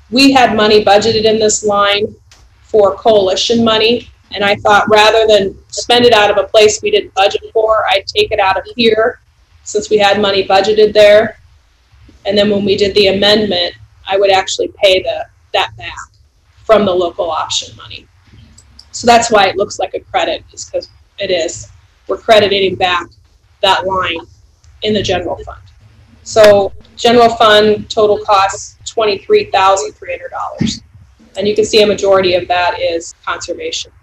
we had money budgeted in this line for coalition money, and I thought rather than spend it out of a place we didn't budget for, I'd take it out of here since we had money budgeted there. And then when we did the amendment, I would actually pay that back from the local option money. So that's why it looks like a credit, is because it is. We're crediting back that line in the general fund. So general fund total costs $23,300. And you can see a majority of that is conservation.